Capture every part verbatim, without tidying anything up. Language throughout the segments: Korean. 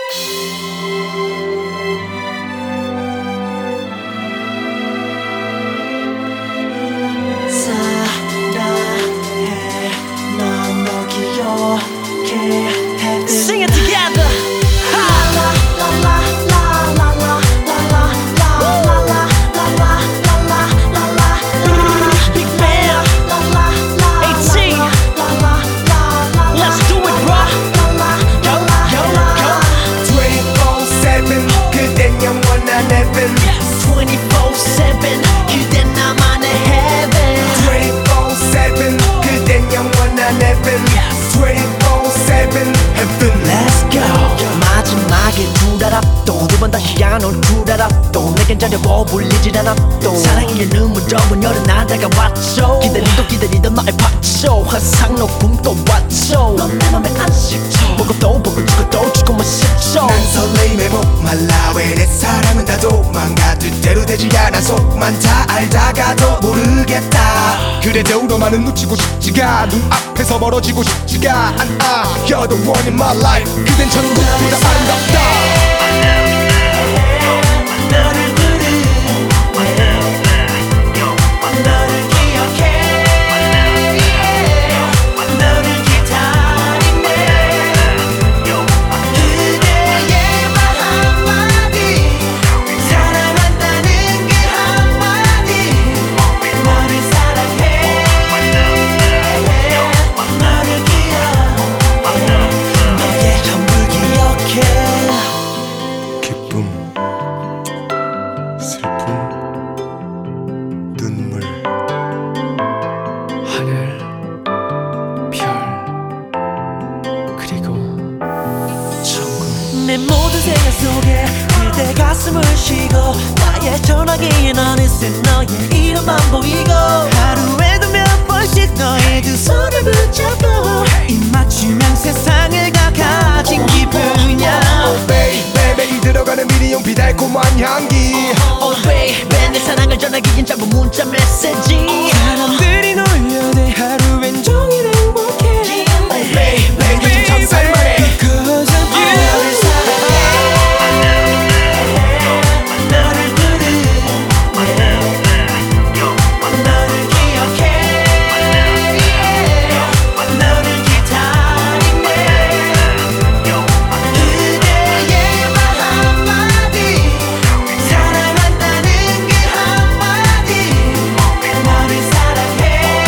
Sing it together. Big Bang, AT, let's do it, bro. Yo, yo, yo. twenty-four seven 그댄 영원한 heaven. twenty-four seven 그댄 나만의 heaven. twenty-four seven 그댄 영원한 heaven. twenty-four seven heaven. Let's go. 마지막에 두 알아 또 두 번 다시 향한 올 줄 알아 또 내겐 자려워 불리질 않아 또 사랑의 눈물로 그녀를 나다가 왔죠 기다리도 기다리던 나의 파쇼 환상 높음 또 왔죠 넌 내 맘에 안 식죠 보고 또 보고 죽고 또 죽고만 싶죠 난 설레임에 목말라 왜 내 사랑은 다 도망가 뜻대로 되지 않아 속만 다 알다가도 모르겠다 그래도 너만은 놓치고 싶지가 눈앞에서 멀어지고 싶지가 않아 You're the one in my life 그댄 천국보다 아름답다 너를 부르 너를 기억해 너를 기다리네 그대의 말 한마디 사랑한다는 그 한마디 너를 사랑해 너를 기억 너의 전부 기억해 기쁨 슬픔 눈물 하늘 별 그리고 천국 내 모든 생각 속에 그대 가슴을 쉬고 나의 전화기에 어느새 너의 이름만 보이고 하루에도 몇 번씩 너의 두 손을 붙잡고 입 맞추면 세상을 다 가진 기분이야 Oh baby 매일 들어가는 미니용비 달콤한 향기 Oh baby 내 사랑을 전하기엔 짧은 문자 메시지 사람들이 놀려대 하루엔 종일 행복해 Oh baby 요즘 잠살만해 Cause of you 너를 사랑해 너를 부르 너를 기억해 너를 기다리네 그대의 말 한마디 사랑한다는 그 한마디 너를 사랑해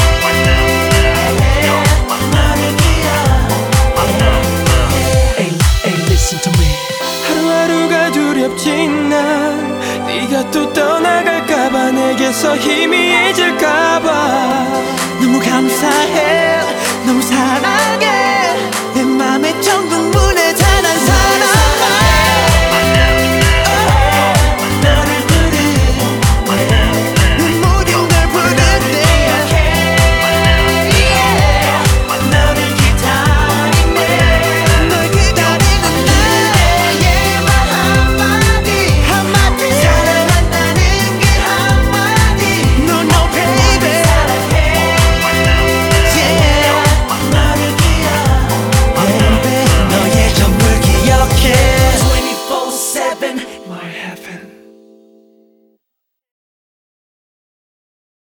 너를 기억 Hey, hey, listen to me 하루하루가 두렵진 난 네가 또 떠나갈까봐 내게서 희미해질까봐 너무 감사해 너무 사랑해